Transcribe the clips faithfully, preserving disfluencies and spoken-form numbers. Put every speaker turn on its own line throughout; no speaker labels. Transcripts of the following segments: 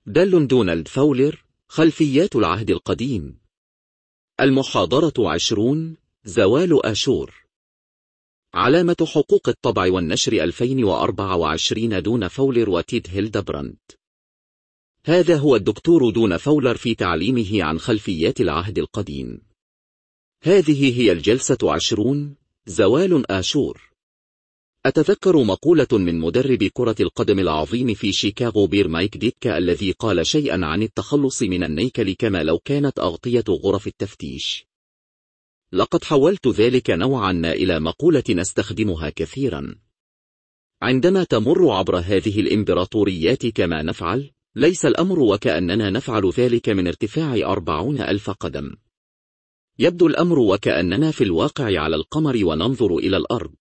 دل دونالد فولر، خلفيات العهد القديم. المحاضرة عشرون، زوال آشور. علامة حقوق الطبع والنشر ألفين وأربعة وعشرين دون فولر وتيد هيلدبراند. هذا هو الدكتور دون فولر في تعليمه عن خلفيات العهد القديم. هذه هي الجلسة عشرون، زوال آشور. أتذكر مقولة من مدرب كرة القدم العظيم في شيكاغو بير مايك ديتكا الذي قال شيئا عن التخلص من النيكل كما لو كانت أغطية غرف التفتيش. لقد حولت ذلك نوعا ما إلى مقولة نستخدمها كثيرا. عندما تمر عبر هذه الإمبراطوريات كما نفعل، ليس الأمر وكأننا نفعل ذلك من ارتفاع أربعون ألف قدم. يبدو الأمر وكأننا في الواقع على القمر وننظر إلى الأرض.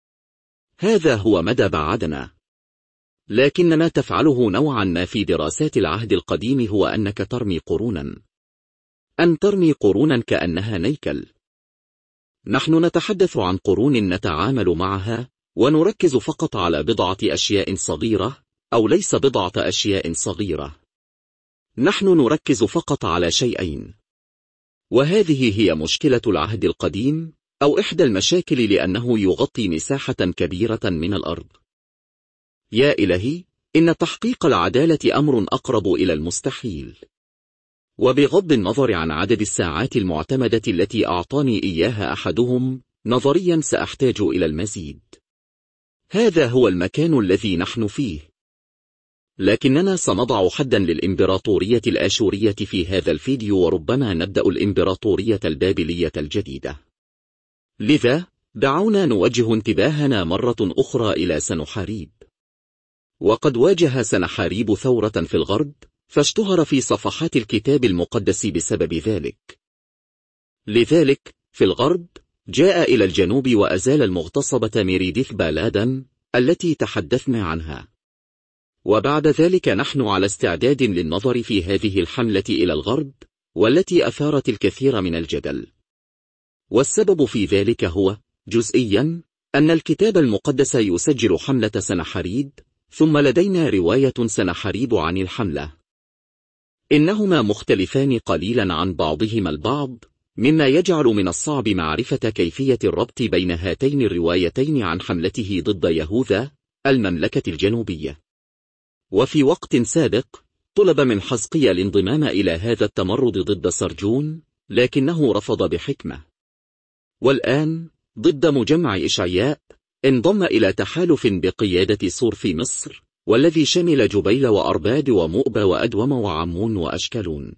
هذا هو مدى بعدنا. لكن ما تفعله نوعا ما في دراسات العهد القديم هو أنك ترمي قرونا. أن ترمي قرونا كأنها نيكل. نحن نتحدث عن قرون نتعامل معها، ونركز فقط على بضعة أشياء صغيرة، أو ليس بضعة أشياء صغيرة. نحن نركز فقط على شيئين. وهذه هي مشكلة العهد القديم، أو إحدى المشاكل، لأنه يغطي مساحة كبيرة من الأرض. يا إلهي، إن تحقيق العدالة أمر أقرب إلى المستحيل. وبغض النظر عن عدد الساعات المعتمدة التي أعطاني إياها أحدهم، نظريا سأحتاج إلى المزيد. هذا هو المكان الذي نحن فيه. لكننا سنضع حدا للإمبراطورية الآشورية في هذا الفيديو، وربما نبدأ الإمبراطورية البابلية الجديدة. لذا دعونا نوجه انتباهنا مرة أخرى إلى سنحاريب. وقد واجه سنحاريب ثورة في الغرب، فاشتهر في صفحات الكتاب المقدس بسبب ذلك. لذلك في الغرب جاء إلى الجنوب وأزال المغتصبة ميريديث بالادا التي تحدثنا عنها. وبعد ذلك نحن على استعداد للنظر في هذه الحملة إلى الغرب، والتي أثارت الكثير من الجدل. والسبب في ذلك هو جزئيا أن الكتاب المقدس يسجل حملة سنحاريب، ثم لدينا رواية سنحاريب عن الحملة. إنهما مختلفان قليلا عن بعضهما البعض، مما يجعل من الصعب معرفة كيفية الربط بين هاتين الروايتين عن حملته ضد يهوذا المملكة الجنوبية. وفي وقت سابق طلب من حزقيا الانضمام إلى هذا التمرد ضد سرجون، لكنه رفض بحكمة. والآن ضد مجمع إشعياء انضم إلى تحالف بقيادة سور في مصر، والذي شمل جبيل وأرباد ومؤبى وأدوم وعمون وأشكلون.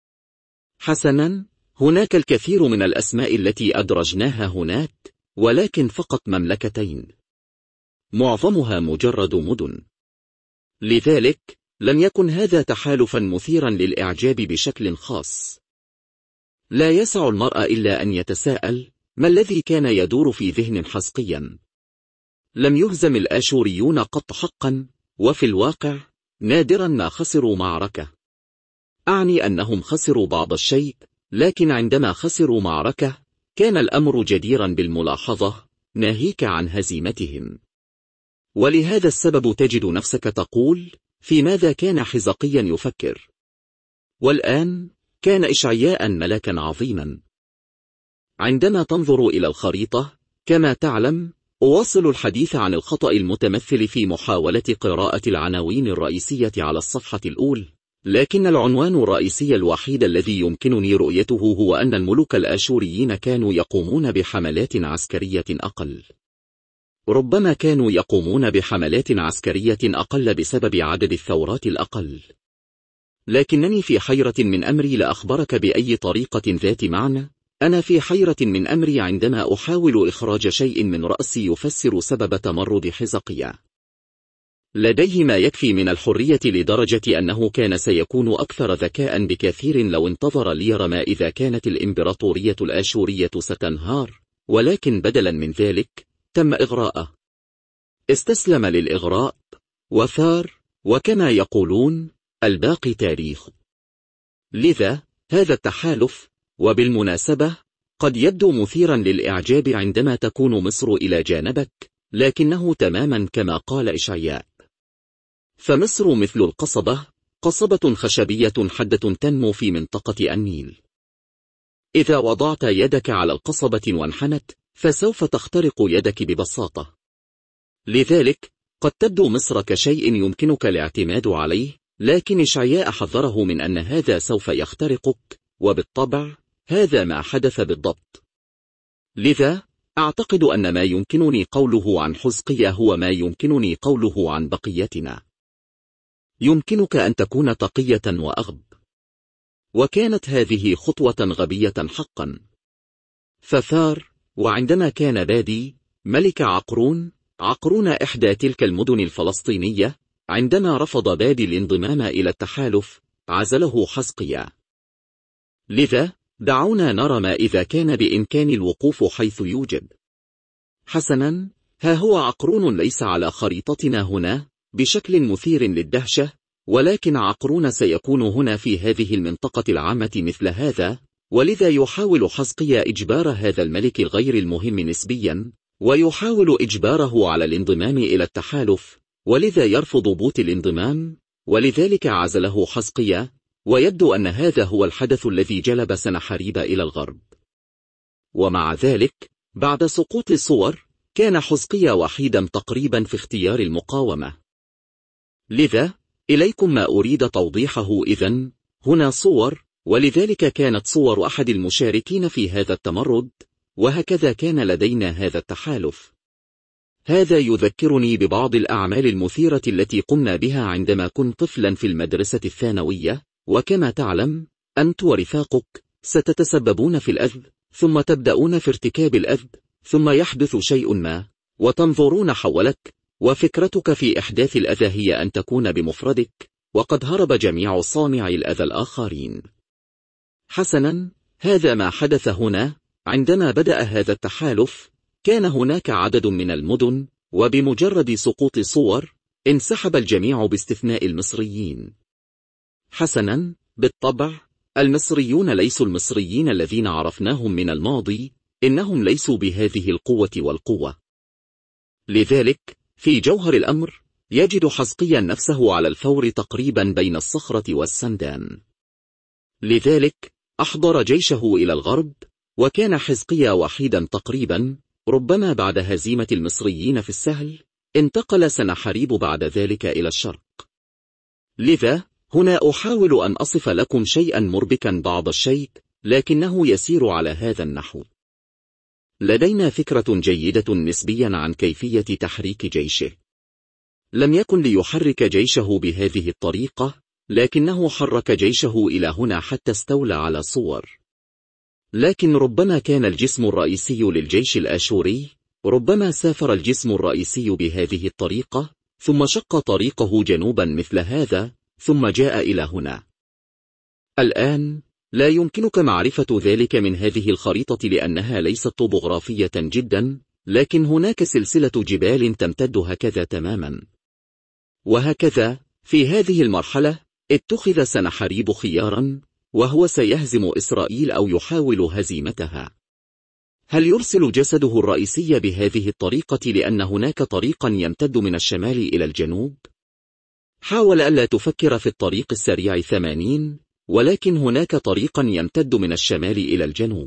حسنا، هناك الكثير من الأسماء التي أدرجناها هناك، ولكن فقط مملكتين، معظمها مجرد مدن. لذلك لم يكن هذا تحالفا مثيرا للإعجاب بشكل خاص. لا يسع المرء إلا أن يتساءل ما الذي كان يدور في ذهن حزقيا. لم يهزم الآشوريون قط حقا، وفي الواقع نادرا ما خسروا معركة. أعني أنهم خسروا بعض الشيء، لكن عندما خسروا معركة كان الأمر جديرا بالملاحظة، ناهيك عن هزيمتهم. ولهذا السبب تجد نفسك تقول: في ماذا كان حزقيا يفكر؟ والآن كان إشعياء ملكا عظيما. عندما تنظر إلى الخريطة، كما تعلم، أواصل الحديث عن الخطأ المتمثل في محاولة قراءة العناوين الرئيسية على الصفحة الأولى، لكن العنوان الرئيسي الوحيد الذي يمكنني رؤيته هو أن الملوك الآشوريين كانوا يقومون بحملات عسكرية أقل. ربما كانوا يقومون بحملات عسكرية أقل بسبب عدد الثورات الأقل. لكنني في حيرة من أمري لأخبرك بأي طريقة ذات معنى. أنا في حيرة من أمري عندما أحاول إخراج شيء من رأسي يفسر سبب تمرد حزقيا. لديه ما يكفي من الحرية لدرجة أنه كان سيكون أكثر ذكاء بكثير لو انتظر ليرى ما إذا كانت الإمبراطورية الآشورية ستنهار، ولكن بدلا من ذلك تم إغراءه. استسلم للإغراء وثار، وكما يقولون الباقي تاريخ. لذا هذا التحالف، وبالمناسبة قد يبدو مثيرا للإعجاب عندما تكون مصر إلى جانبك، لكنه تماما كما قال إشعياء. فمصر مثل القصبة، قصبة خشبية حادة تنمو في منطقة النيل. إذا وضعت يدك على القصبة وانحنت، فسوف تخترق يدك ببساطة. لذلك قد تبدو مصر كشيء يمكنك الاعتماد عليه، لكن إشعياء حذره من أن هذا سوف يخترقك، وبالطبع هذا ما حدث بالضبط. لذا أعتقد أن ما يمكنني قوله عن حزقيا هو ما يمكنني قوله عن بقيتنا. يمكنك أن تكون تقية وأغب. وكانت هذه خطوة غبية حقا. فثار، وعندما كان بادي ملك عقرون عقرون إحدى تلك المدن الفلسطينية، عندما رفض بادي الانضمام إلى التحالف عزله حزقيا. لذا دعونا نرى ما إذا كان بإمكان الوقوف حيث يوجب. حسنا، ها هو عقرون ليس على خريطتنا هنا بشكل مثير للدهشة، ولكن عقرون سيكون هنا في هذه المنطقة العامة مثل هذا، ولذا يحاول حزقيا إجبار هذا الملك الغير المهم نسبيا، ويحاول إجباره على الانضمام إلى التحالف، ولذا يرفض بوت الانضمام، ولذلك عزله حزقيا. ويبدو أن هذا هو الحدث الذي جلب سنحريب إلى الغرب. ومع ذلك بعد سقوط صور كان حزقيا وحيدا تقريبا في اختيار المقاومة. لذا إليكم ما أريد توضيحه. إذن هنا صور، ولذلك كانت صور أحد المشاركين في هذا التمرد، وهكذا كان لدينا هذا التحالف. هذا يذكرني ببعض الأعمال المثيرة التي قمنا بها عندما كنت طفلا في المدرسة الثانوية، وكما تعلم أنت ورفاقك ستتسببون في الأذى، ثم تبدأون في ارتكاب الأذى، ثم يحدث شيء ما وتنظرون حولك، وفكرتك في إحداث الأذى هي أن تكون بمفردك، وقد هرب جميع صانعي الأذى الآخرين. حسنا، هذا ما حدث هنا. عندما بدأ هذا التحالف كان هناك عدد من المدن، وبمجرد سقوط صور انسحب الجميع باستثناء المصريين. حسنا، بالطبع المصريون ليسوا المصريين الذين عرفناهم من الماضي، إنهم ليسوا بهذه القوة والقوة. لذلك في جوهر الأمر يجد حزقيا نفسه على الفور تقريبا بين الصخرة والسندان. لذلك أحضر جيشه إلى الغرب، وكان حزقيا وحيدا تقريبا. ربما بعد هزيمة المصريين في السهل انتقل سنحريب بعد ذلك إلى الشرق. لذا هنا أحاول أن أصف لكم شيئا مربكا بعض الشيء، لكنه يسير على هذا النحو. لدينا فكرة جيدة نسبيا عن كيفية تحريك جيشه. لم يكن ليحرك جيشه بهذه الطريقة، لكنه حرك جيشه إلى هنا حتى استولى على صور. لكن ربما كان الجسم الرئيسي للجيش الآشوري، ربما سافر الجسم الرئيسي بهذه الطريقة، ثم شق طريقه جنوبا مثل هذا، ثم جاء إلى هنا. الآن لا يمكنك معرفة ذلك من هذه الخريطة لأنها ليست طبوغرافية جدا، لكن هناك سلسلة جبال تمتد هكذا تماما. وهكذا في هذه المرحلة اتخذ سنحريب خيارا، وهو سيهزم إسرائيل أو يحاول هزيمتها. هل يرسل جسده الرئيسي بهذه الطريقة لأن هناك طريقا يمتد من الشمال إلى الجنوب؟ حاول ألا تفكر في الطريق السريع ثمانين، ولكن هناك طريقا يمتد من الشمال إلى الجنوب.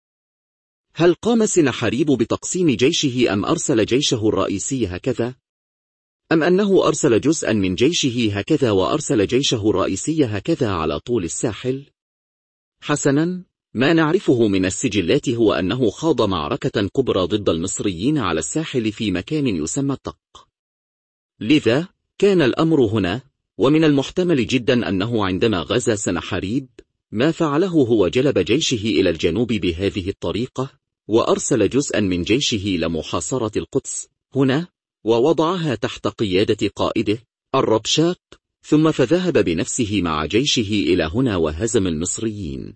هل قام سنحريب بتقسيم جيشه أم أرسل جيشه الرئيسي هكذا؟ أم أنه أرسل جزءا من جيشه هكذا وأرسل جيشه الرئيسي هكذا على طول الساحل؟ حسنا، ما نعرفه من السجلات هو أنه خاض معركة كبرى ضد المصريين على الساحل في مكان يسمى الطق. لذا كان الأمر هنا، ومن المحتمل جدا أنه عندما غزا سنحريب ما فعله هو جلب جيشه إلى الجنوب بهذه الطريقة، وأرسل جزءا من جيشه لمحاصرة القدس هنا، ووضعها تحت قيادة قائده الربشاق، ثم فذهب بنفسه مع جيشه إلى هنا وهزم المصريين.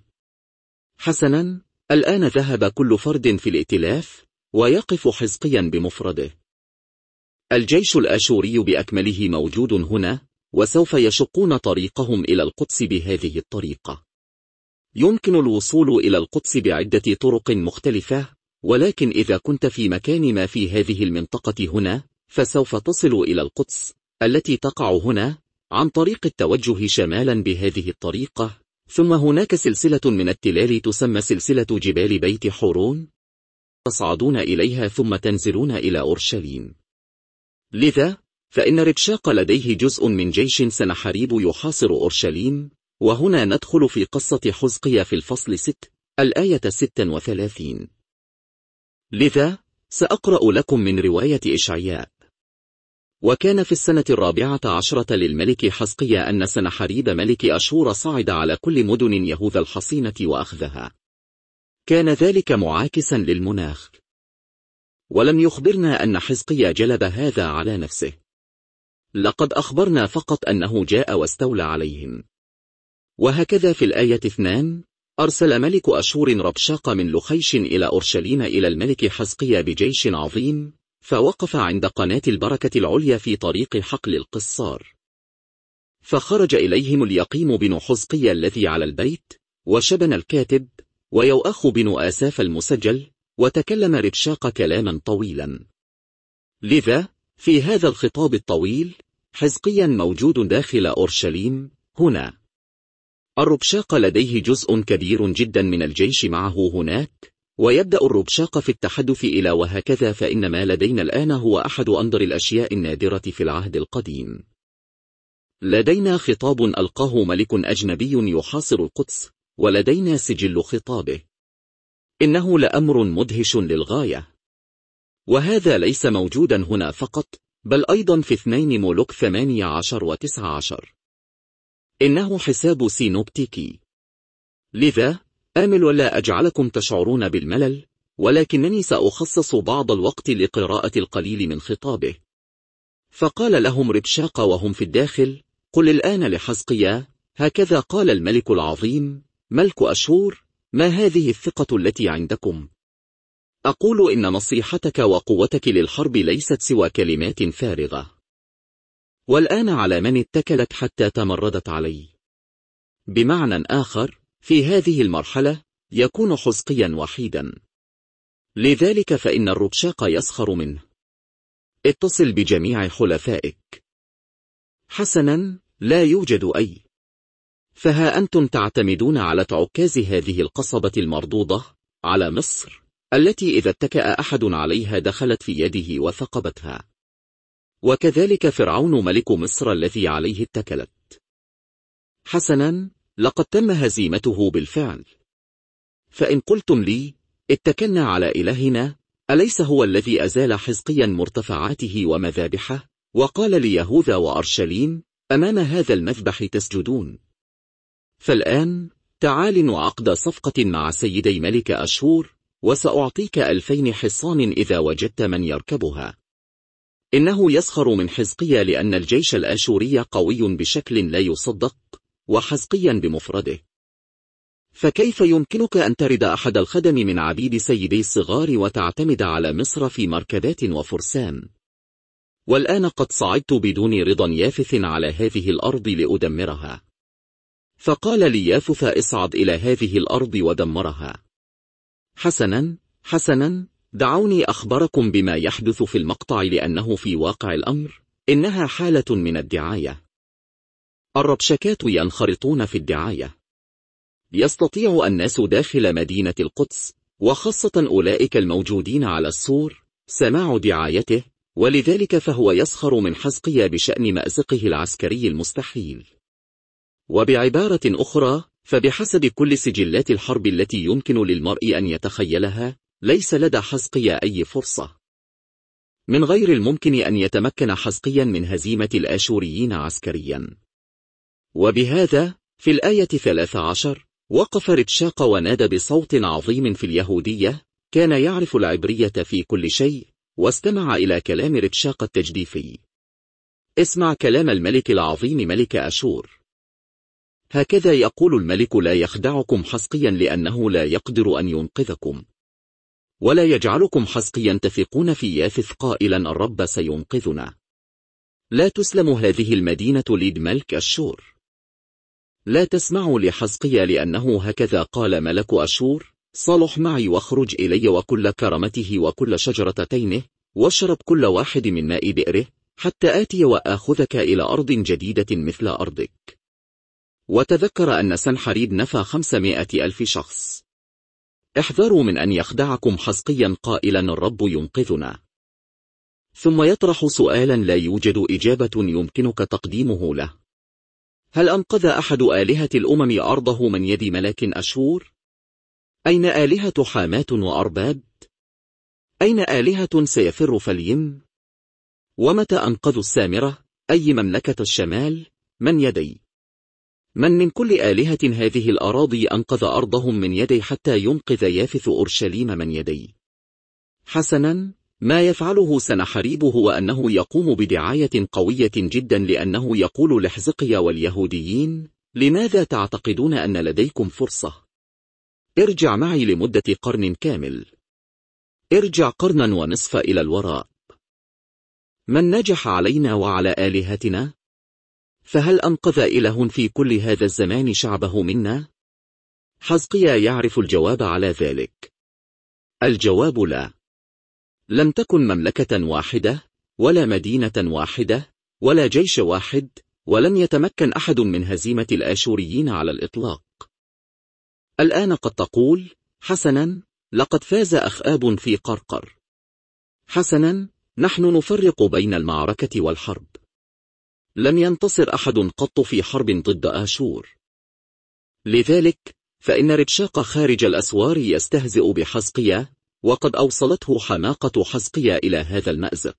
حسنا، الآن ذهب كل فرد في الائتلاف، ويقف حزقيا بمفرده. الجيش الآشوري بأكمله موجود هنا، وسوف يشقون طريقهم إلى القدس بهذه الطريقة. يمكن الوصول إلى القدس بعدة طرق مختلفة، ولكن إذا كنت في مكان ما في هذه المنطقة هنا، فسوف تصل إلى القدس التي تقع هنا، عن طريق التوجه شمالا بهذه الطريقة، ثم هناك سلسلة من التلال تسمى سلسلة جبال بيت حورون، تصعدون إليها ثم تنزلون إلى أورشليم. لذا فإن ربشاق لديه جزء من جيش سنحريب يحاصر أورشليم، وهنا ندخل في قصة حزقيا في الفصل ست الآية ستة وثلاثين. لذا سأقرأ لكم من رواية إشعياء. وكان في السنة الرابعة عشرة للملك حزقيا أن سنحريب ملك أشور صعد على كل مدن يهوذا الحصينة وأخذها. كان ذلك معاكسا للمناخ، ولم يخبرنا أن حزقيا جلب هذا على نفسه، لقد أخبرنا فقط أنه جاء واستولى عليهم. وهكذا في الآية اثنان أرسل ملك أشور ربشاق من لخيش إلى أورشليم إلى الملك حزقيا بجيش عظيم، فوقف عند قناة البركة العليا في طريق حقل القصار. فخرج إليهم اليقيم بن حزقيا الذي على البيت، وشبن الكاتب، ويوأخ بن آساف المسجل، وتكلم ربشاق كلاما طويلا. لذا في هذا الخطاب الطويل حزقيا موجود داخل أورشليم. هنا الربشاق لديه جزء كبير جدا من الجيش معه هناك، ويبدأ الربشاق في التحدث إلى وهكذا فإن ما لدينا الآن هو أحد أندر الأشياء النادرة في العهد القديم. لدينا خطاب ألقاه ملك أجنبي يحاصر القدس، ولدينا سجل خطابه. إنه لأمر مدهش للغاية، وهذا ليس موجودا هنا فقط، بل أيضا في اثنين ملوك ثمانية عشر وتسعة عشر. إنه حساب سينوبتيكي. لذا آمل ولا أجعلكم تشعرون بالملل، ولكنني سأخصص بعض الوقت لقراءة القليل من خطابه. فقال لهم ربشاق وهم في الداخل: قل الآن لحزقيا: هكذا قال الملك العظيم ملك أشور، ما هذه الثقة التي عندكم؟ أقول إن نصيحتك وقوتك للحرب ليست سوى كلمات فارغة. والآن على من اتكلت حتى تمردت علي؟ بمعنى آخر، في هذه المرحلة يكون حزقيا وحيدا، لذلك فإن الربشاق يسخر منه. اتصل بجميع حلفائك. حسنا، لا يوجد أي. فها أنتم تعتمدون على عكاز هذه القصبة المردودة على مصر، التي إذا اتكأ أحد عليها دخلت في يده وثقبتها، وكذلك فرعون ملك مصر الذي عليه اتكلت. حسنا، لقد تم هزيمته بالفعل. فإن قلتم لي: اتكلنا على إلهنا، أليس هو الذي أزال حزقيا مرتفعاته ومذابحه، وقال ليهوذا وأرشليم: أمام هذا المذبح تسجدون؟ فالآن تعال نعقد صفقة مع سيدي ملك أشور، وسأعطيك ألفين حصان إذا وجدت من يركبها. إنه يسخر من حزقيا لأن الجيش الآشوري قوي بشكل لا يصدق، وحزقيا بمفرده. فكيف يمكنك أن ترد أحد الخدم من عبيد سيدي الصغار وتعتمد على مصر في مركبات وفرسان؟ والآن قد صعدت بدون رضا يافث على هذه الأرض لأدمرها. فقال لي يافث: اصعد إلى هذه الأرض ودمرها. حسنا حسنا، دعوني أخبركم بما يحدث في المقطع، لأنه في واقع الأمر إنها حالة من الدعاية. الربشكات ينخرطون في الدعاية. يستطيع الناس داخل مدينة القدس، وخاصة أولئك الموجودين على السور، سماع دعايته، ولذلك فهو يسخر من حزقيا بشأن مأزقه العسكري المستحيل. وبعبارة أخرى، فبحسب كل سجلات الحرب التي يمكن للمرء أن يتخيلها، ليس لدى حزقيا أي فرصة. من غير الممكن أن يتمكن حزقيا من هزيمة الآشوريين عسكريا. وبهذا في الآية ثلاث عشر وقف ربشاق ونادى بصوت عظيم في اليهودية. كان يعرف العبرية في كل شيء، واستمع إلى كلام ربشاق التجديفي. اسمع كلام الملك العظيم ملك أشور. هكذا يقول الملك: لا يخدعكم حزقيا، لأنه لا يقدر أن ينقذكم، ولا يجعلكم حزقيا تثقون في يافث قائلا: الرب سينقذنا. لا تسلم هذه المدينة ليد ملك أشور. لا تسمعوا لحزقيا، لأنه هكذا قال ملك أشور: صالح معي واخرج إلي، وكل كرمته وكل شجرة تينه، واشرب كل واحد من ماء بئره، حتى آتي وآخذك إلى أرض جديدة مثل أرضك. وتذكر أن سنحريب نفى خمسمائة ألف شخص. احذروا من أن يخدعكم حزقيا قائلا الرب ينقذنا، ثم يطرح سؤالا لا يوجد إجابة يمكنك تقديمه له. هل أنقذ أحد آلهة الأمم أرضه من يد ملاك أشور؟ أين آلهة حامات وأرباد؟ أين آلهة سيفر فاليم؟ ومتى أنقذوا السامرة أي مملكة الشمال من يدي؟ من من كل آلهة هذه الأراضي أنقذ أرضهم من يدي حتى ينقذ يافث أورشليم من يدي؟ حسنا، ما يفعله سنحريب هو أنه يقوم بدعاية قوية جدا، لأنه يقول لحزقيا واليهوديين: لماذا تعتقدون أن لديكم فرصة؟ ارجع معي لمدة قرن كامل. ارجع قرنا ونصف إلى الوراء. من نجح علينا وعلى آلهتنا؟ فهل أنقذ إله في كل هذا الزمان شعبه منا؟ حزقيا يعرف الجواب على ذلك. الجواب لا. لم تكن مملكة واحدة، ولا مدينة واحدة، ولا جيش واحد، ولم يتمكن أحد من هزيمة الآشوريين على الإطلاق. الآن قد تقول: حسنا، لقد فاز أخآب في قرقر. حسنا، نحن نفرق بين المعركة والحرب. لم ينتصر أحد قط في حرب ضد آشور. لذلك فإن ربشاق خارج الأسوار يستهزئ بحزقيا، وقد أوصلته حماقة حزقيا إلى هذا المأزق.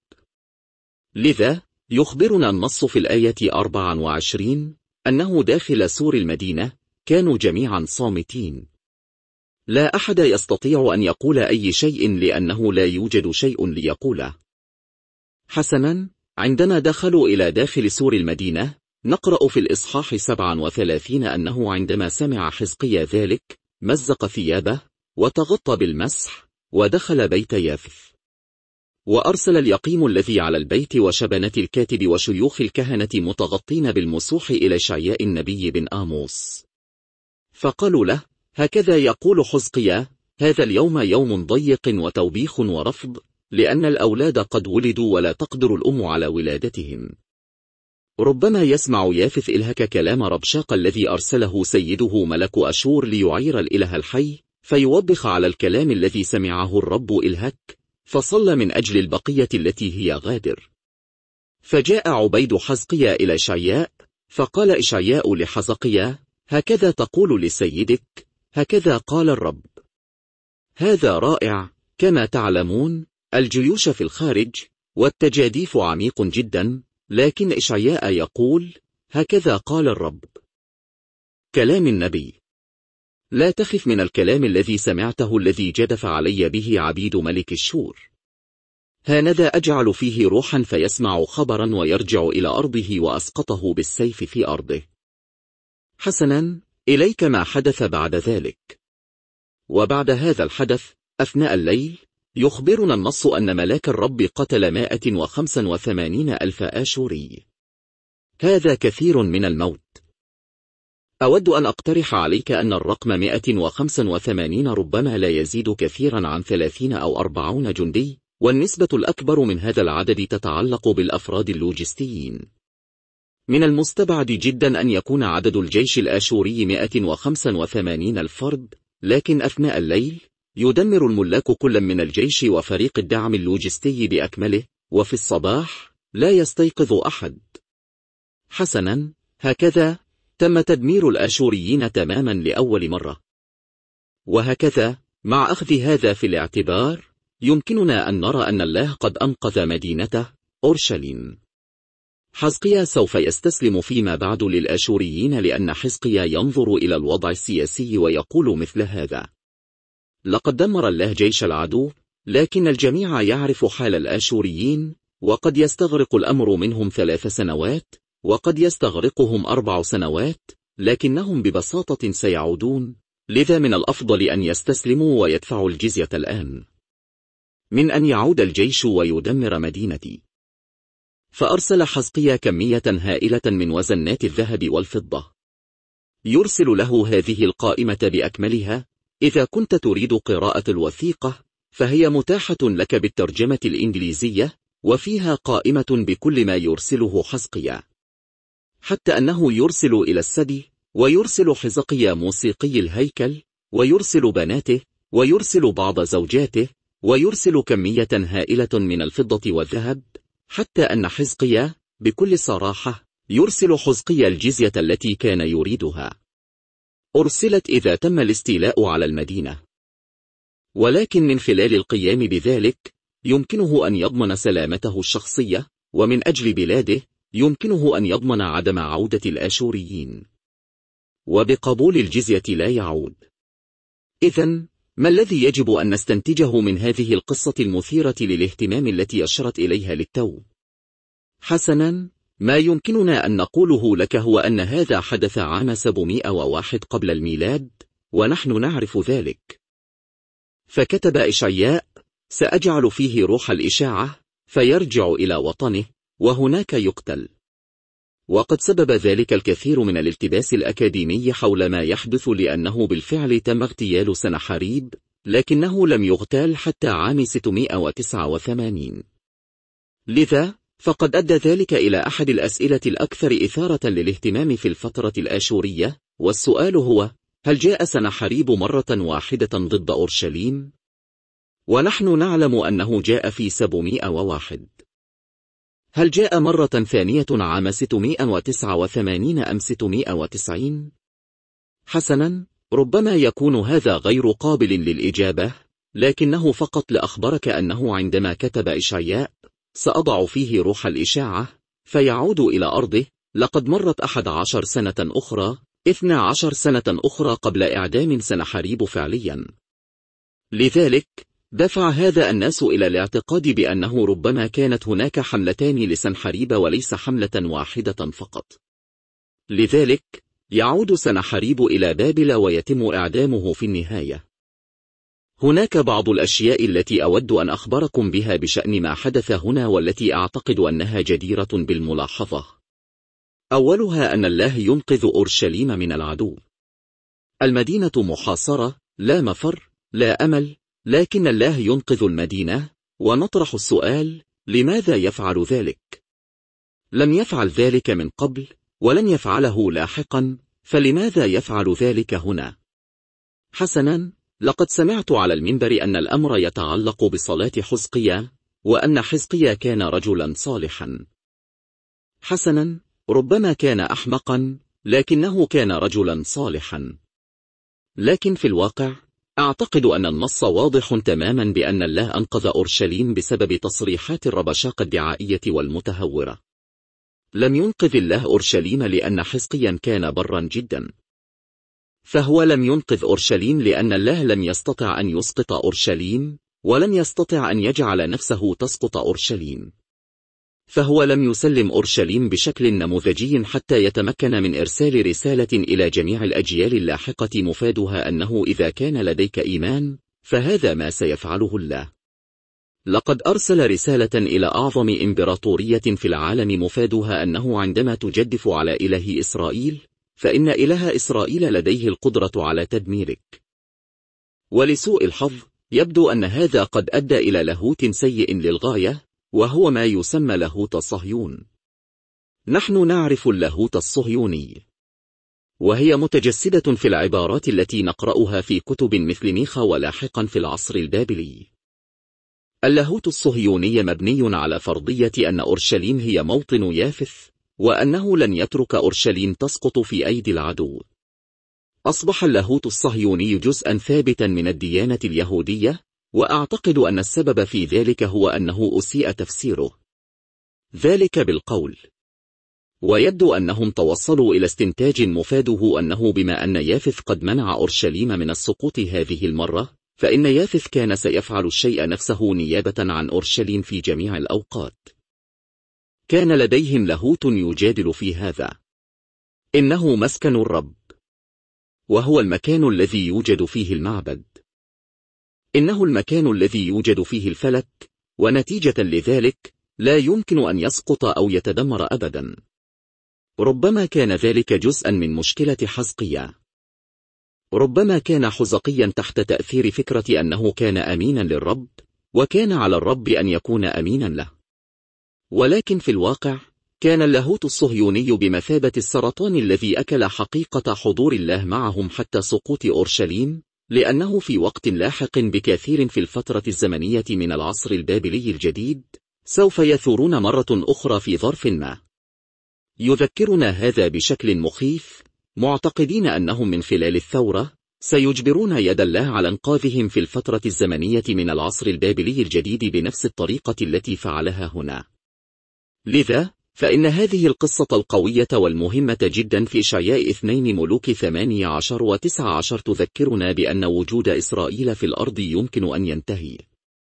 لذا يخبرنا النص في الآية أربعة وعشرين أنه داخل سور المدينة كانوا جميعا صامتين. لا أحد يستطيع أن يقول أي شيء لأنه لا يوجد شيء ليقوله. حسنا، عندما دخلوا إلى داخل سور المدينة نقرأ في الإصحاح سبعة وثلاثين أنه عندما سمع حزقيا ذلك مزق ثيابه وتغطى بالمسح ودخل بيت يافث. وأرسل اليقيم الذي على البيت وشبنة الكاتب وشيوخ الكهنة متغطين بالمسوح إلى شعياء النبي بن آموس، فقالوا له: هكذا يقول حزقيا: هذا اليوم يوم ضيق وتوبيخ ورفض، لأن الأولاد قد ولدوا ولا تقدر الأم على ولادتهم. ربما يسمع يافث إلهك كلام ربشاق الذي أرسله سيده ملك أشور ليعير الإله الحي، فيوبخ على الكلام الذي سمعه الرب إلهك، فصلى من أجل البقية التي هي غادر. فجاء عبيد حزقيا إلى شعياء، فقال إشعياء لحزقيا: هكذا تقول لسيدك، هكذا قال الرب. هذا رائع. كما تعلمون الجيوش في الخارج والتجاديف عميق جدا، لكن إشعياء يقول: هكذا قال الرب. كلام النبي. لا تخف من الكلام الذي سمعته الذي جدف علي به عبيد ملك الشور. هانذا أجعل فيه روحا فيسمع خبرا ويرجع إلى أرضه وأسقطه بالسيف في أرضه. حسنا، إليك ما حدث بعد ذلك. وبعد هذا الحدث أثناء الليل يخبرنا النص أن ملاك الرب قتل مائة وخمسة وثمانين ألف آشوري. هذا كثير من الموت. أود أن أقترح عليك أن الرقم مائة وخمسة وثمانين ربما لا يزيد كثيرا عن ثلاثين أو أربعين جندي، والنسبة الأكبر من هذا العدد تتعلق بالأفراد اللوجستيين. من المستبعد جدا أن يكون عدد الجيش الآشوري مائة وخمسة وثمانين الفرد، لكن أثناء الليل يدمر الملاك كل من الجيش وفريق الدعم اللوجستي بأكمله، وفي الصباح لا يستيقظ أحد. حسنا، هكذا تم تدمير الآشوريين تماما لأول مرة. وهكذا مع أخذ هذا في الاعتبار يمكننا أن نرى أن الله قد أنقذ مدينته أورشليم. حزقيا سوف يستسلم فيما بعد للآشوريين، لأن حزقيا ينظر إلى الوضع السياسي ويقول مثل هذا: لقد دمر الله جيش العدو، لكن الجميع يعرف حال الآشوريين، وقد يستغرق الأمر منهم ثلاث سنوات، وقد يستغرقهم أربع سنوات، لكنهم ببساطة سيعودون، لذا من الأفضل أن يستسلموا ويدفعوا الجزية الآن، من أن يعود الجيش ويدمر مدينتي. فأرسل حزقيا كمية هائلة من وزنات الذهب والفضة. يرسل له هذه القائمة بأكملها. إذا كنت تريد قراءة الوثيقة فهي متاحة لك بالترجمة الإنجليزية، وفيها قائمة بكل ما يرسله حزقيا، حتى أنه يرسل إلى السبي، ويرسل حزقيا موسيقي الهيكل، ويرسل بناته، ويرسل بعض زوجاته، ويرسل كمية هائلة من الفضة والذهب، حتى أن حزقيا بكل صراحة يرسل حزقيا الجزية التي كان يريدها. أرسلت إذا تم الاستيلاء على المدينة، ولكن من خلال القيام بذلك يمكنه أن يضمن سلامته الشخصية، ومن أجل بلاده يمكنه أن يضمن عدم عودة الآشوريين، وبقبول الجزية لا يعود. إذن ما الذي يجب أن نستنتجه من هذه القصة المثيرة للاهتمام التي أشرت إليها للتو؟ حسنا، ما يمكننا أن نقوله لك هو أن هذا حدث عام سبعمائة وواحد قبل الميلاد، ونحن نعرف ذلك. فكتب إشعياء: سأجعل فيه روح الإشاعة فيرجع إلى وطنه وهناك يقتل. وقد سبب ذلك الكثير من الالتباس الأكاديمي حول ما يحدث، لأنه بالفعل تم اغتيال سنحاريب، لكنه لم يغتال حتى عام ستمائة وتسعة وثمانين. لذا فقد أدى ذلك إلى أحد الأسئلة الأكثر إثارة للاهتمام في الفترة الآشورية، والسؤال هو: هل جاء سنحاريب مرة واحدة ضد أورشليم؟ ونحن نعلم أنه جاء في سبعمائة وواحد. هل جاء مرة ثانية عام ستمائة وتسعة وثمانين أم ستمائة وتسعين؟ حسنا، ربما يكون هذا غير قابل للإجابة، لكنه فقط لأخبرك أنه عندما كتب إشعياء: سأضع فيه روح الإشاعة فيعود إلى أرضه، لقد مرت أحد عشر سنة أخرى، اثنى عشر سنة أخرى قبل إعدام سنحاريب فعليا. لذلك دفع هذا الناس إلى الاعتقاد بأنه ربما كانت هناك حملتان لسنحاريب وليس حملة واحدة فقط. لذلك يعود سنحاريب إلى بابل ويتم إعدامه في النهاية. هناك بعض الأشياء التي أود أن أخبركم بها بشأن ما حدث هنا، والتي أعتقد أنها جديرة بالملاحظة. أولها أن الله ينقذ أورشليم من العدو. المدينة محاصرة، لا مفر، لا أمل، لكن الله ينقذ المدينة. ونطرح السؤال: لماذا يفعل ذلك؟ لم يفعل ذلك من قبل، ولن يفعله لاحقا، فلماذا يفعل ذلك هنا؟ حسنا، لقد سمعت على المنبر أن الأمر يتعلق بصلاة حزقيا، وأن حزقيا كان رجلا صالحا. حسنا، ربما كان أحمقا، لكنه كان رجلا صالحا. لكن في الواقع أعتقد أن النص واضح تماما بأن الله أنقذ أورشليم بسبب تصريحات الربشاق الدعائية والمتهورة. لم ينقذ الله أورشليم لأن حزقيا كان برا جدا، فهو لم ينقذ أورشليم لأن الله لم يستطع أن يسقط أورشليم، ولن يستطع أن يجعل نفسه تسقط أورشليم. فهو لم يسلم أورشليم بشكل نموذجي حتى يتمكن من إرسال رسالة إلى جميع الأجيال اللاحقة مفادها أنه إذا كان لديك إيمان فهذا ما سيفعله الله. لقد أرسل رسالة إلى أعظم إمبراطورية في العالم مفادها أنه عندما تجدف على إله إسرائيل فإن إله إسرائيل لديه القدرة على تدميرك. ولسوء الحظ يبدو أن هذا قد أدى إلى لاهوت سيء للغاية، وهو ما يسمى لاهوت الصهيون. نحن نعرف اللاهوت الصهيوني، وهي متجسدة في العبارات التي نقرأها في كتب مثل ميخا ولاحقا في العصر البابلي. اللاهوت الصهيوني مبني على فرضية أن أورشليم هي موطن يافث، وأنه لن يترك أورشليم تسقط في أيدي العدو. أصبح اللاهوت الصهيوني جزءا ثابتا من الديانة اليهودية، وأعتقد أن السبب في ذلك هو أنه أسيء تفسيره ذلك بالقول. ويبدو أنهم توصلوا إلى استنتاج مفاده أنه بما أن يافث قد منع أورشليم من السقوط هذه المرة، فإن يافث كان سيفعل الشيء نفسه نيابة عن أورشليم في جميع الأوقات. كان لديهم لاهوت يجادل في هذا. إنه مسكن الرب، وهو المكان الذي يوجد فيه المعبد. إنه المكان الذي يوجد فيه الفلك، ونتيجة لذلك لا يمكن أن يسقط أو يتدمر أبدا. ربما كان ذلك جزءا من مشكلة حزقيا. ربما كان حزقيا تحت تأثير فكرة أنه كان أمينا للرب، وكان على الرب أن يكون أمينا له. ولكن في الواقع كان اللاهوت الصهيوني بمثابة السرطان الذي أكل حقيقة حضور الله معهم حتى سقوط أورشليم، لأنه في وقت لاحق بكثير في الفترة الزمنية من العصر البابلي الجديد سوف يثورون مرة أخرى في ظرف ما. يذكرنا هذا بشكل مخيف، معتقدين أنهم من خلال الثورة سيجبرون يد الله على انقاذهم في الفترة الزمنية من العصر البابلي الجديد بنفس الطريقة التي فعلها هنا. لذا فإن هذه القصة القوية والمهمة جدا في إشعياء اثنين ملوك ثمانية عشر وتسعة عشر تذكرنا بأن وجود إسرائيل في الأرض يمكن أن ينتهي.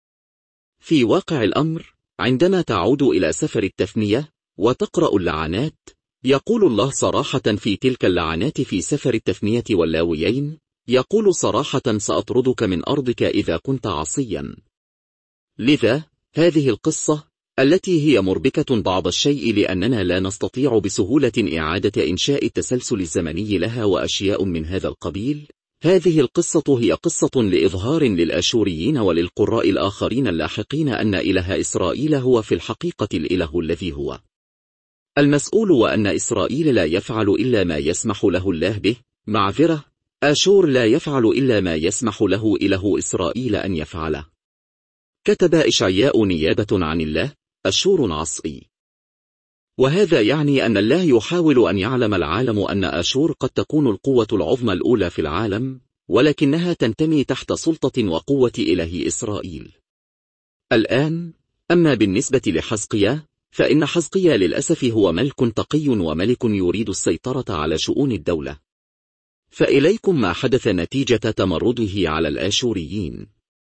في واقع الأمر عندما تعود إلى سفر التثنية وتقرأ اللعنات، يقول الله صراحة في تلك اللعنات في سفر التثنية واللاويين، يقول صراحة: سأطردك من أرضك إذا كنت عصيا. لذا هذه القصة التي هي مربكة بعض الشيء لأننا لا نستطيع بسهولة إعادة إنشاء التسلسل الزمني لها وأشياء من هذا القبيل، هذه القصة هي قصة لإظهار للآشوريين وللقراء الآخرين اللاحقين أن إله إسرائيل هو في الحقيقة الإله الذي هو المسؤول، وأن إسرائيل لا يفعل إلا ما يسمح له الله به. معذرة، آشور لا يفعل إلا ما يسمح له إله إسرائيل أن يفعله. كتب إشعياء نيابة عن الله: أشور عصي. وهذا يعني أن الله يحاول أن يعلم العالم أن آشور قد تكون القوة العظمى الأولى في العالم، ولكنها تنتمي تحت سلطة وقوة إله إسرائيل. الآن أما بالنسبة لحزقيا، فإن حزقيا للأسف هو ملك تقي وملك يريد السيطرة على شؤون الدولة. فإليكم ما حدث نتيجة تمرده على الآشوريين.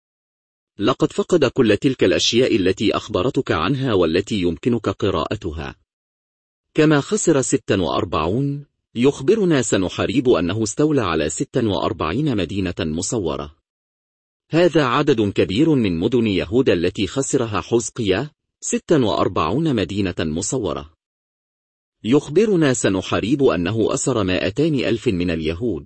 لقد فقد كل تلك الأشياء التي أخبرتك عنها والتي يمكنك قراءتها. كما خسر ستة وأربعون، يخبرنا سنحارب أنه استولى على ستة وأربعين مدينة مصورة. هذا عدد كبير من مدن يهوذا التي خسرها حزقيا، ستة وأربعين مدينة مصورة. يخبرنا سنحارب أنه أسر مائتان ألف من اليهود.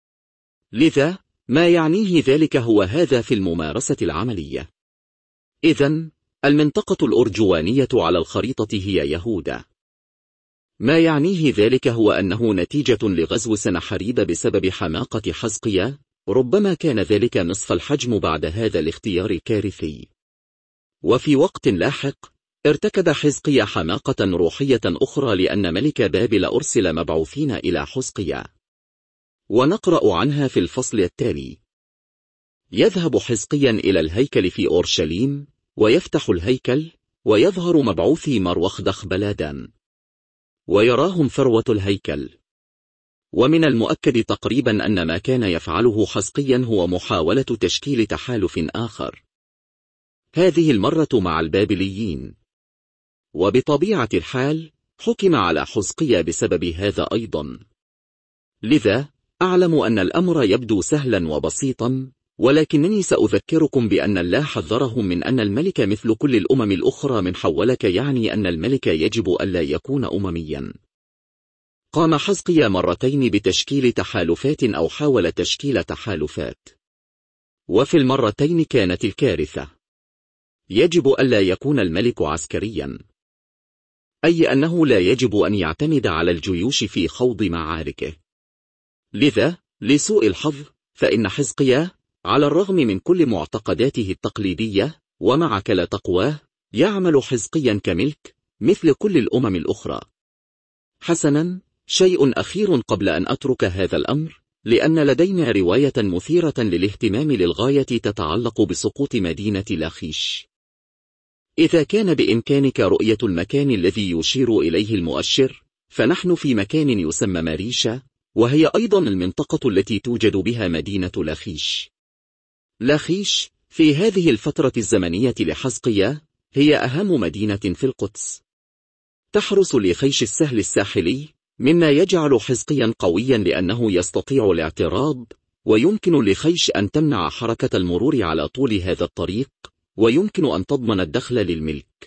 لذا ما يعنيه ذلك هو هذا في الممارسة العملية. إذن المنطقة الأرجوانية على الخريطة هي يهوذا. ما يعنيه ذلك هو أنه نتيجة لغزو سنحارب بسبب حماقة حزقيا، ربما كان ذلك نصف الحجم بعد هذا الاختيار الكارثي. وفي وقت لاحق ارتكب حزقيا حماقة روحية أخرى لأن ملك بابل أرسل مبعوثين إلى حزقيا، ونقرأ عنها في الفصل التالي. يذهب حزقيا إلى الهيكل في أورشليم ويفتح الهيكل، ويظهر مبعوثي مروخدخ بلادان ويراهم ثروة الهيكل. ومن المؤكد تقريبا أن ما كان يفعله حزقيا هو محاولة تشكيل تحالف آخر، هذه المرة مع البابليين. وبطبيعة الحال حكم على حزقيا بسبب هذا أيضا. لذا أعلم أن الأمر يبدو سهلا وبسيطا، ولكنني سأذكركم بأن الله حذرهم من أن الملك مثل كل الأمم الأخرى من حولك، يعني أن الملك يجب ألا يكون أمميا. قام حزقيا مرتين بتشكيل تحالفات أو حاول تشكيل تحالفات، وفي المرتين كانت الكارثة. يجب ألا يكون الملك عسكريا، أي أنه لا يجب أن يعتمد على الجيوش في خوض معاركه. لذا لسوء الحظ فإن حزقيا على الرغم من كل معتقداته التقليدية ومع كلا تقواه يعمل حزقيا كملك مثل كل الأمم الأخرى. حسنا، شيء أخير قبل أن أترك هذا الأمر، لأن لدينا رواية مثيرة للاهتمام للغاية تتعلق بسقوط مدينة لاخيش. إذا كان بإمكانك رؤية المكان الذي يشير إليه المؤشر، فنحن في مكان يسمى ماريشا، وهي أيضا المنطقة التي توجد بها مدينة لاخيش. لاخيش في هذه الفترة الزمنية لحزقيا هي أهم مدينة في القدس، تحرس لخيش السهل الساحلي، مما يجعل حزقيا قويا لأنه يستطيع الاعتراض، ويمكن لخيش أن تمنع حركة المرور على طول هذا الطريق، ويمكن أن تضمن الدخل للملك.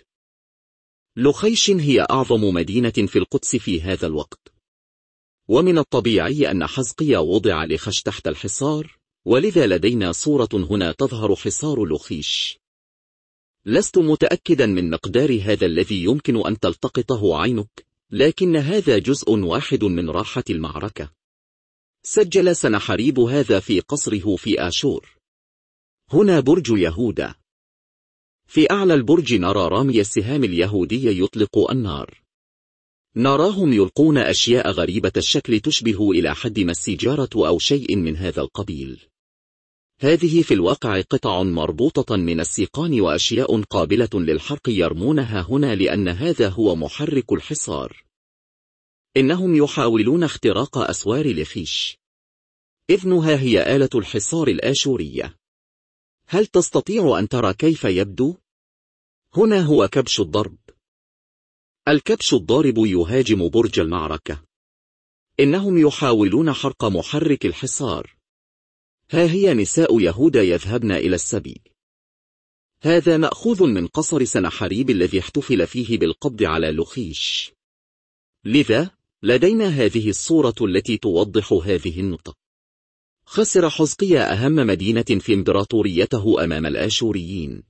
لخيش هي أعظم مدينة في القدس في هذا الوقت، ومن الطبيعي أن حزقيا وضع لخش تحت الحصار، ولذا لدينا صورة هنا تظهر حصار لخيش. لست متأكدا من مقدار هذا الذي يمكن أن تلتقطه عينك، لكن هذا جزء واحد من راحة المعركة. سجل سنحريب هذا في قصره في آشور. هنا برج يهوذا. في أعلى البرج نرى رامي السهام اليهودي يطلق النار. نراهم يلقون أشياء غريبة الشكل تشبه إلى حد ما السيجارة أو شيء من هذا القبيل. هذه في الواقع قطع مربوطة من السيقان وأشياء قابلة للحرق يرمونها هنا لأن هذا هو محرك الحصار. إنهم يحاولون اختراق أسوار لخيش. إذنها هي آلة الحصار الآشورية. هل تستطيع أن ترى كيف يبدو؟ هنا هو كبش الضرب. الكبش الضارب يهاجم برج المعركة. إنهم يحاولون حرق محرك الحصار. ها هي نساء يهوذا يذهبن إلى السبي. هذا مأخوذ من قصر سنحريب الذي احتفل فيه بالقبض على لخيش. لذا لدينا هذه الصورة التي توضح هذه النقطة. خسر حزقيا أهم مدينة في إمبراطوريته أمام الآشوريين.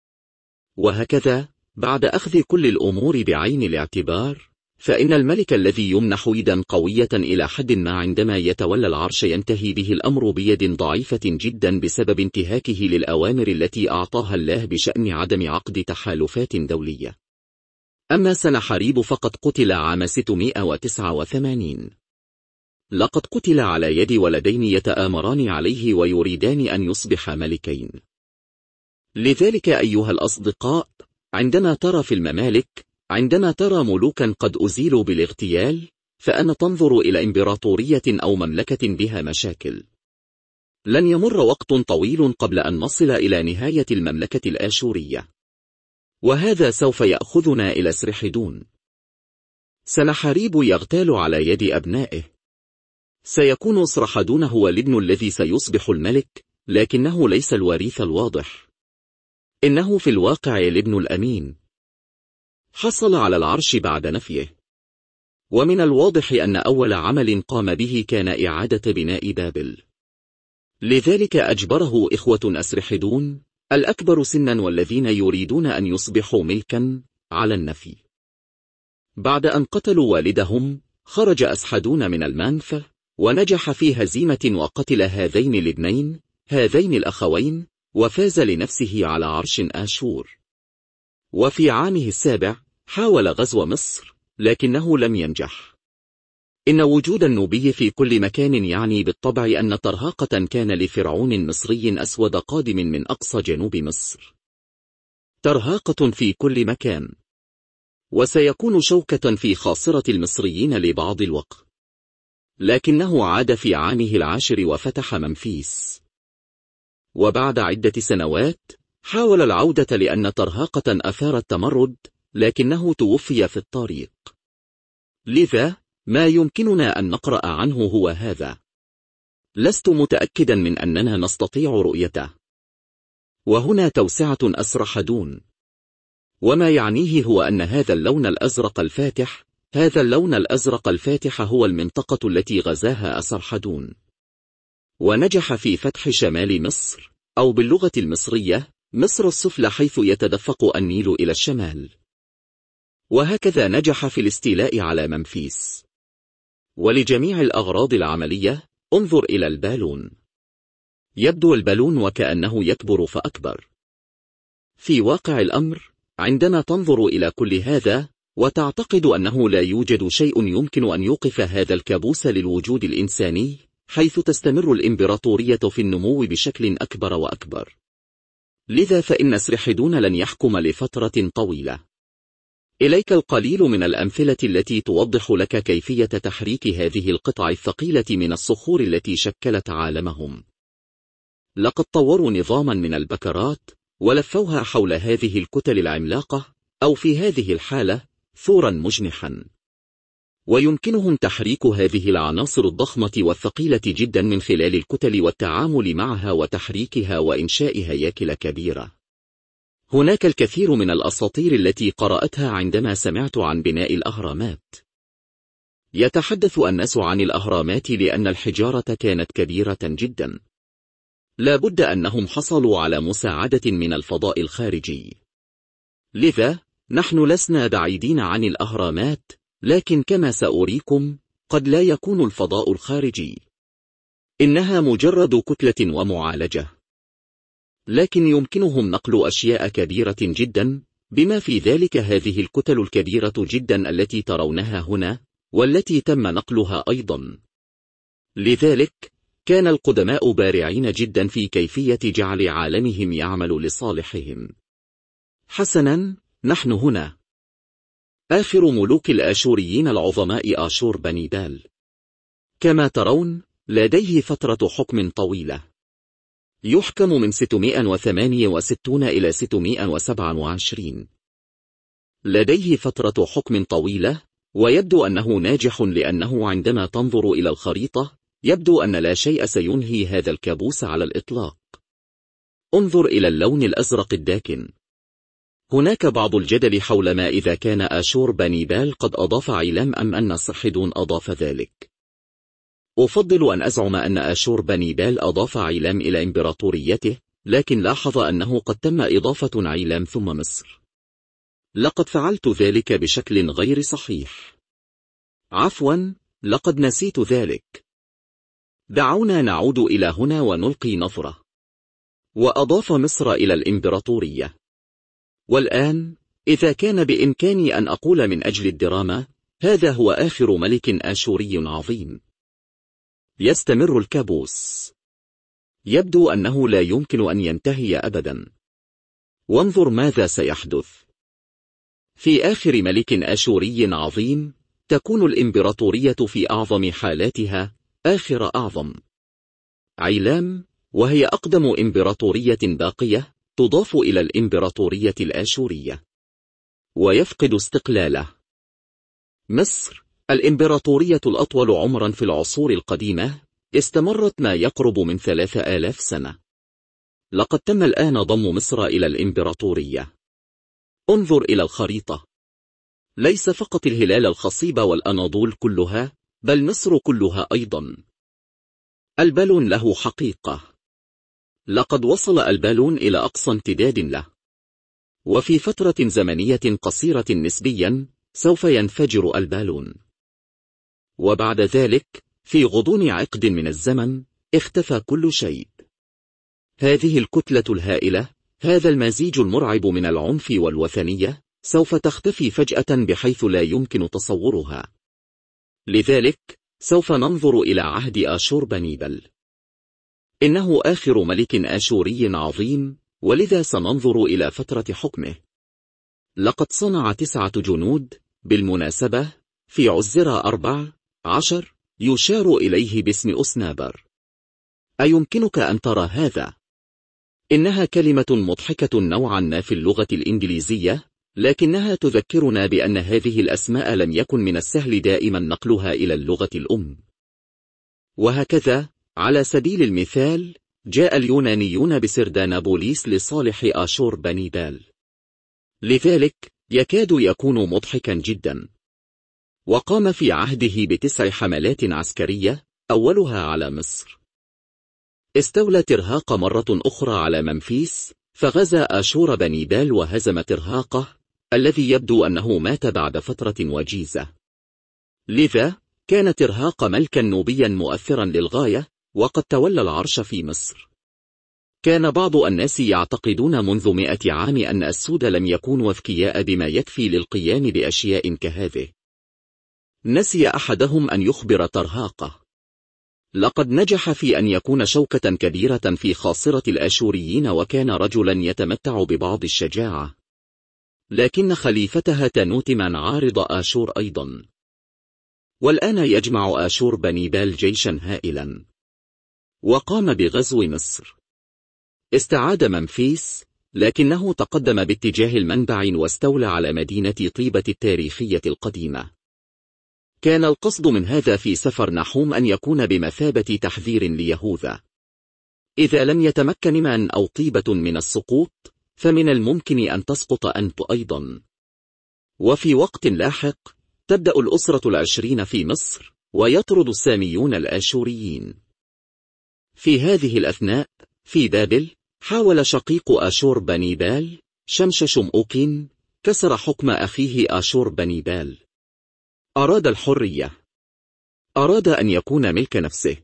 وهكذا بعد أخذ كل الأمور بعين الاعتبار، فإن الملك الذي يمنح يدا قوية إلى حد ما عندما يتولى العرش ينتهي به الأمر بيد ضعيفة جدا بسبب انتهاكه للأوامر التي أعطاها الله بشأن عدم عقد تحالفات دولية. أما سنحريب فقد قتل عام ستمائة وتسعة وثمانين. لقد قتل على يد ولدين يتآمران عليه ويريدان أن يصبح ملكين. لذلك أيها الأصدقاء، عندما ترى في الممالك، عندما ترى ملوكا قد أزيلوا بالاغتيال، فأنا تنظر إلى إمبراطورية أو مملكة بها مشاكل. لن يمر وقت طويل قبل أن نصل إلى نهاية المملكة الآشورية، وهذا سوف يأخذنا إلى سرحدون. سنحريب يغتال على يد أبنائه. سيكون سرحدون هو الابن الذي سيصبح الملك، لكنه ليس الوريث الواضح. إنه في الواقع الابن الأمين. حصل على العرش بعد نفيه. ومن الواضح أن أول عمل قام به كان إعادة بناء بابل. لذلك أجبره إخوة أسرحدون الأكبر سنا والذين يريدون أن يصبحوا ملكا على النفي. بعد أن قتلوا والدهم، خرج أسحدون من المنفى ونجح في هزيمة وقتل هذين الابنين، هذين الأخوين، وفاز لنفسه على عرش آشور. وفي عامه السابع حاول غزو مصر، لكنه لم ينجح. إن وجود النوبي في كل مكان يعني بالطبع أن ترهاقة كان لفرعون مصري أسود قادم من أقصى جنوب مصر. ترهاقة في كل مكان. وسيكون شوكة في خاصرة المصريين لبعض الوقت. لكنه عاد في عامه العاشر وفتح منفيس. وبعد عدة سنوات حاول العودة لأن ترهاقة أثارت تمرد، لكنه توفي في الطريق. لذا ما يمكننا أن نقرأ عنه هو هذا. لست متأكدا من أننا نستطيع رؤيته. وهنا توسعة أسرحدون. وما يعنيه هو أن هذا اللون الأزرق الفاتح، هذا اللون الأزرق الفاتح هو المنطقة التي غزاها أسرحدون. ونجح في فتح شمال مصر، أو باللغة المصرية مصر السفلى حيث يتدفق النيل إلى الشمال. وهكذا نجح في الاستيلاء على منفيس. ولجميع الأغراض العملية انظر إلى البالون. يبدو البالون وكأنه يكبر فأكبر. في واقع الأمر، عندما تنظر إلى كل هذا وتعتقد أنه لا يوجد شيء يمكن أن يوقف هذا الكابوس للوجود الإنساني، حيث تستمر الإمبراطورية في النمو بشكل أكبر وأكبر. لذا فإن سرحدون لن يحكم لفترة طويلة. إليك القليل من الأمثلة التي توضح لك كيفية تحريك هذه القطع الثقيلة من الصخور التي شكلت عالمهم. لقد طوروا نظاما من البكرات ولفوها حول هذه الكتل العملاقة، أو في هذه الحالة ثورا مجنحا. ويمكنهم تحريك هذه العناصر الضخمة والثقيلة جدا من خلال الكتل والتعامل معها وتحريكها وإنشاء هياكل كبيرة. هناك الكثير من الأساطير التي قرأتها عندما سمعت عن بناء الأهرامات. يتحدث الناس عن الأهرامات لأن الحجارة كانت كبيرة جدا. لا بد أنهم حصلوا على مساعدة من الفضاء الخارجي. لذا نحن لسنا بعيدين عن الأهرامات، لكن كما سأريكم قد لا يكون الفضاء الخارجي. إنها مجرد كتلة ومعالجة، لكن يمكنهم نقل أشياء كبيرة جدا، بما في ذلك هذه الكتل الكبيرة جدا التي ترونها هنا، والتي تم نقلها أيضا. لذلك كان القدماء بارعين جدا في كيفية جعل عالمهم يعمل لصالحهم. حسنا، نحن هنا. آخر ملوك الآشوريين العظماء آشور بنيبال. كما ترون لديه فترة حكم طويلة، يحكم من ستمائة وثمانية وستين إلى ستمائة وسبعة وعشرين. لديه فترة حكم طويلة، ويبدو أنه ناجح، لأنه عندما تنظر إلى الخريطة يبدو أن لا شيء سينهي هذا الكابوس على الإطلاق. انظر إلى اللون الأزرق الداكن. هناك بعض الجدل حول ما إذا كان آشور بنيبال قد أضاف عيلام أم أن صحدون أضاف ذلك. أفضل أن أزعم أن آشور بنيبال أضاف عيلام إلى إمبراطوريته، لكن لاحظ أنه قد تم إضافة عيلام ثم مصر. لقد فعلت ذلك بشكل غير صحيح. عفوا، لقد نسيت ذلك. دعونا نعود إلى هنا ونلقي نظرة. وأضاف مصر إلى الإمبراطورية. والآن إذا كان بإمكاني أن أقول من أجل الدراما، هذا هو آخر ملك آشوري عظيم. يستمر الكابوس. يبدو أنه لا يمكن أن ينتهي أبدا. وانظر ماذا سيحدث. في آخر ملك آشوري عظيم تكون الإمبراطورية في أعظم حالاتها آخر أعظم. عيلام، وهي أقدم إمبراطورية باقية، تضاف إلى الإمبراطورية الآشورية ويفقد استقلاله. مصر، الإمبراطورية الأطول عمرا في العصور القديمة، استمرت ما يقرب من ثلاثة آلاف سنة. لقد تم الآن ضم مصر إلى الإمبراطورية. انظر إلى الخريطة. ليس فقط الهلال الخصيب والأناضول كلها، بل مصر كلها أيضا. البالون له حقيقة. لقد وصل البالون إلى أقصى امتداد له، وفي فترة زمنية قصيرة نسبيا سوف ينفجر البالون، وبعد ذلك في غضون عقد من الزمن اختفى كل شيء. هذه الكتلة الهائلة، هذا المزيج المرعب من العنف والوثنية، سوف تختفي فجأة بحيث لا يمكن تصورها. لذلك سوف ننظر إلى عهد آشور بنيبال. إنه آخر ملك آشوري عظيم، ولذا سننظر إلى فترة حكمه. لقد صنع تسعة جنود، بالمناسبة في عزرة أربع عشر يشار إليه باسم أسنابر. أيمكنك أن ترى هذا؟ إنها كلمة مضحكة نوعا ما في اللغة الإنجليزية، لكنها تذكرنا بأن هذه الأسماء لم يكن من السهل دائما نقلها إلى اللغة الأم. وهكذا على سبيل المثال جاء اليونانيون بسردانابوليس لصالح آشور بنيبال. لذلك يكاد يكون مضحكا جدا. وقام في عهده بتسع حملات عسكرية، أولها على مصر. استولى ترهاق مرة أخرى على منفيس، فغزا آشور بنيبال وهزم ترهاقه، الذي يبدو أنه مات بعد فترة وجيزة. لذا كان ترهاق ملكا نوبيا مؤثرا للغاية، وقد تولى العرش في مصر. كان بعض الناس يعتقدون منذ مئة عام أن السود لم يكونوا أذكياء بما يكفي للقيام بأشياء كهذه. نسي أحدهم أن يخبر ترهاقه. لقد نجح في أن يكون شوكة كبيرة في خاصرة الآشوريين، وكان رجلا يتمتع ببعض الشجاعة. لكن خليفتها تنوتمن عارض آشور أيضا. والآن يجمع آشور بنيبال جيشا هائلا، وقام بغزو مصر. استعاد منفيس، لكنه تقدم باتجاه المنبع واستولى على مدينة طيبة التاريخية القديمة. كان القصد من هذا في سفر نحوم أن يكون بمثابة تحذير ليهوذا. إذا لم يتمكن من أو طيبة من السقوط، فمن الممكن أن تسقط أنت أيضا. وفي وقت لاحق تبدأ الأسرة العشرين في مصر، ويطرد الساميون الآشوريين. في هذه الأثناء في بابل حاول شقيق آشور بنيبال شمش شمؤكين كسر حكم أخيه آشور بنيبال. أراد الحرية، أراد أن يكون ملك نفسه.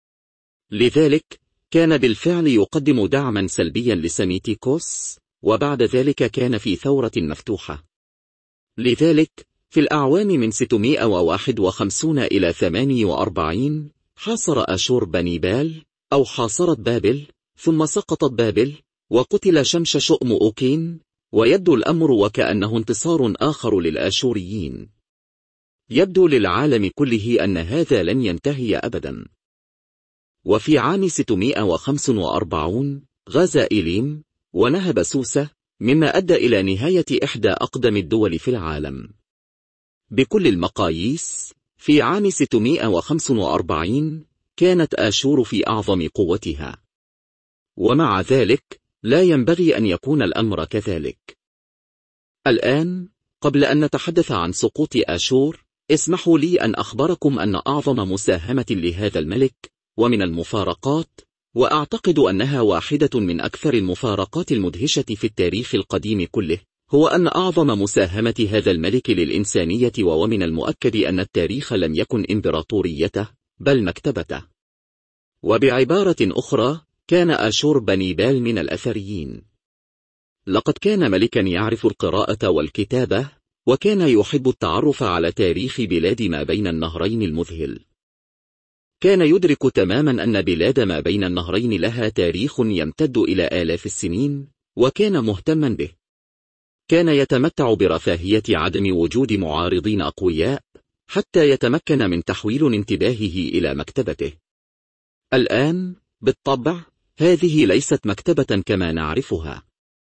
لذلك كان بالفعل يقدم دعما سلبيا لسميتيكوس، وبعد ذلك كان في ثورة مفتوحة. لذلك في الأعوام من ستمائة وواحد وخمسين إلى ثمانية وأربعين حاصر آشور بنيبال، أو حاصرت بابل، ثم سقطت بابل وقتل شمش شؤم أوكين، ويبدو الأمر وكأنه انتصار آخر للآشوريين. يبدو للعالم كله أن هذا لن ينتهي أبدا. وفي عام ستمائة وخمسة وأربعين غزا إيليم ونهب سوسة، مما أدى إلى نهاية إحدى أقدم الدول في العالم. بكل المقاييس في عام ستمائة وخمسة وأربعين كانت آشور في أعظم قوتها، ومع ذلك لا ينبغي أن يكون الأمر كذلك. الآن قبل أن نتحدث عن سقوط آشور، اسمحوا لي أن أخبركم أن أعظم مساهمة لهذا الملك ومن المفارقات، وأعتقد أنها واحدة من أكثر المفارقات المدهشة في التاريخ القديم كله، هو أن أعظم مساهمة هذا الملك للإنسانية، ومن المؤكد أن التاريخ لم يكن إمبراطوريته بل مكتبته. وبعبارة أخرى كان آشور بنيبال من الأثريين. لقد كان ملكا يعرف القراءة والكتابة، وكان يحب التعرف على تاريخ بلاد ما بين النهرين المذهل. كان يدرك تماما أن بلاد ما بين النهرين لها تاريخ يمتد إلى آلاف السنين، وكان مهتما به. كان يتمتع برفاهية عدم وجود معارضين أقوياء، حتى يتمكن من تحويل انتباهه إلى مكتبته. الآن بالطبع هذه ليست مكتبة كما نعرفها،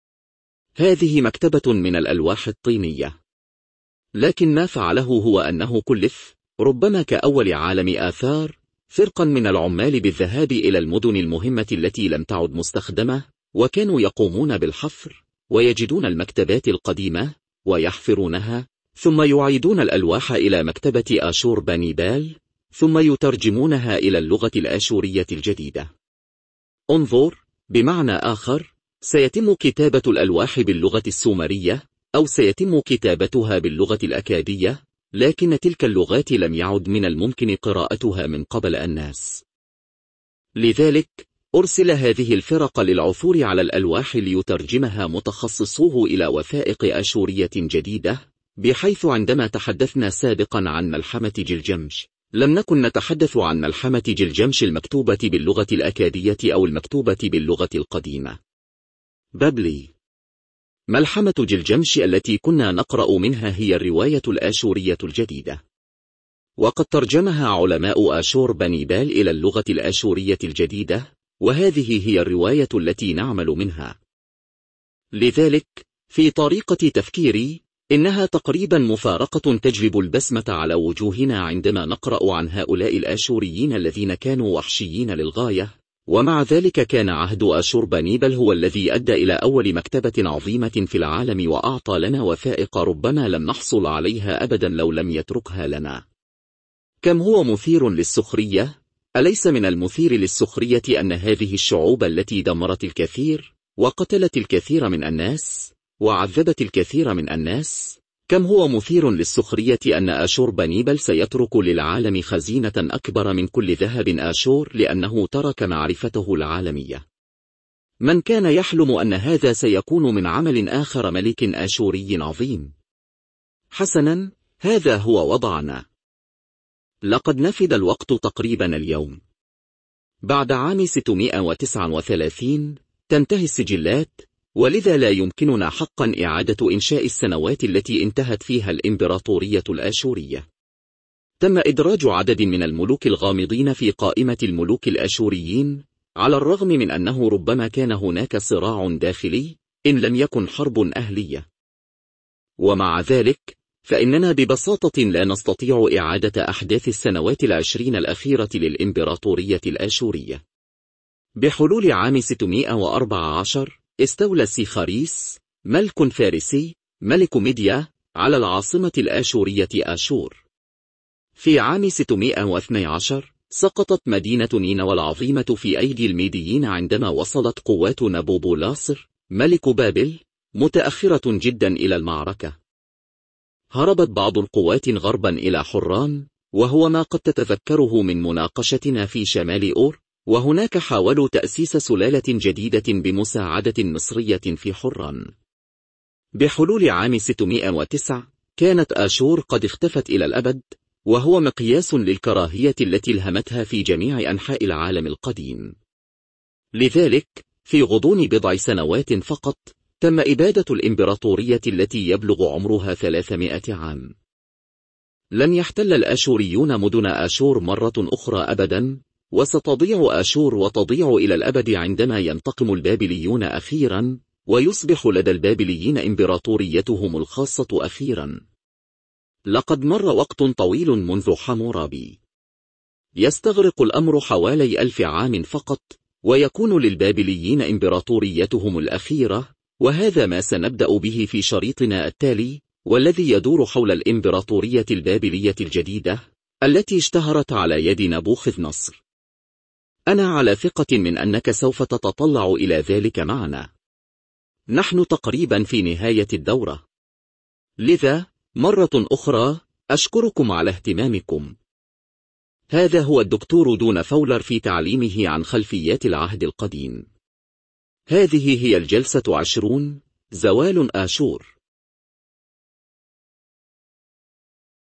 هذه مكتبة من الألواح الطينية. لكن ما فعله هو أنه كلف، ربما كأول عالم آثار، فرقا من العمال بالذهاب إلى المدن المهمة التي لم تعد مستخدمة، وكانوا يقومون بالحفر ويجدون المكتبات القديمة ويحفرونها، ثم يعيدون الألواح إلى مكتبة آشور بنيبال، ثم يترجمونها إلى اللغة الآشورية الجديدة. انظر، بمعنى آخر سيتم كتابة الألواح باللغة السومرية، أو سيتم كتابتها باللغة الأكادية، لكن تلك اللغات لم يعد من الممكن قراءتها من قبل الناس. لذلك أرسل هذه الفرق للعثور على الألواح ليترجمها متخصصوه إلى وثائق آشورية جديدة، بحيث عندما تحدثنا سابقا عن ملحمة جلجمش، لم نكن نتحدث عن ملحمة جلجمش المكتوبة باللغة الأكادية أو المكتوبة باللغة القديمة. بابلي. ملحمة جلجمش التي كنا نقرأ منها هي الرواية الآشورية الجديدة، وقد ترجمها علماء آشور بنيبال إلى اللغة الآشورية الجديدة، وهذه هي الرواية التي نعمل منها. لذلك في طريقة تفكيري إنها تقريبا مفارقة تجلب البسمة على وجوهنا عندما نقرأ عن هؤلاء الآشوريين الذين كانوا وحشيين للغاية، ومع ذلك كان عهد آشور بنيبال هو الذي أدى إلى أول مكتبة عظيمة في العالم، وأعطى لنا وثائق ربما لم نحصل عليها أبدا لو لم يتركها لنا. كم هو مثير للسخرية؟ أليس من المثير للسخرية أن هذه الشعوب التي دمرت الكثير وقتلت الكثير من الناس وعذبت الكثير من الناس، كم هو مثير للسخرية أن آشور بنيبال سيترك للعالم خزينة أكبر من كل ذهب آشور، لأنه ترك معرفته العالمية. من كان يحلم أن هذا سيكون من عمل آخر ملك آشوري عظيم؟ حسنا، هذا هو وضعنا. لقد نفد الوقت تقريبا اليوم. بعد عام ستمائة وتسعة وثلاثين تنتهي السجلات، ولذا لا يمكننا حقا إعادة إنشاء السنوات التي انتهت فيها الإمبراطورية الآشورية. تم إدراج عدد من الملوك الغامضين في قائمة الملوك الآشوريين، على الرغم من أنه ربما كان هناك صراع داخلي إن لم يكن حرب أهلية. ومع ذلك فإننا ببساطة لا نستطيع إعادة أحداث السنوات العشرين الأخيرة للإمبراطورية الآشورية. بحلول عام ستمائة وأربعة عشر استولى سيخاريس، ملك فارسي، ملك ميديا، على العاصمة الآشورية آشور. في عام ستمائة واثني عشر سقطت مدينة نينوى العظيمة في أيدي الميديين عندما وصلت قوات نبوبولاسر، ملك بابل، متأخرة جدا إلى المعركة. هربت بعض القوات غربا إلى حران، وهو ما قد تتذكره من مناقشتنا في شمال أور، وهناك حاولوا تأسيس سلالة جديدة بمساعدة مصرية في حران. بحلول عام ستمائة وتسعة كانت آشور قد اختفت إلى الأبد، وهو مقياس للكراهية التي الهمتها في جميع أنحاء العالم القديم. لذلك في غضون بضع سنوات فقط تم إبادة الإمبراطورية التي يبلغ عمرها ثلاثمائة عام. لن يحتل الآشوريون مدن آشور مرة أخرى أبدا، وستضيع آشور وتضيع إلى الأبد عندما ينتقم البابليون أخيرا، ويصبح لدى البابليين إمبراطوريتهم الخاصة أخيرا. لقد مر وقت طويل منذ حمورابي. يستغرق الأمر حوالي ألف عام فقط، ويكون للبابليين إمبراطوريتهم الأخيرة، وهذا ما سنبدأ به في شريطنا التالي، والذي يدور حول الإمبراطورية البابلية الجديدة التي اشتهرت على يد نبوخذ نصر. أنا على ثقة من أنك سوف تتطلع إلى ذلك معنا. نحن تقريبا في نهاية الدورة، لذا مرة أخرى أشكركم على اهتمامكم. هذا هو الدكتور دون فولر في تعليمه عن خلفيات العهد القديم. هذه هي الجلسة عشرون، زوال آشور.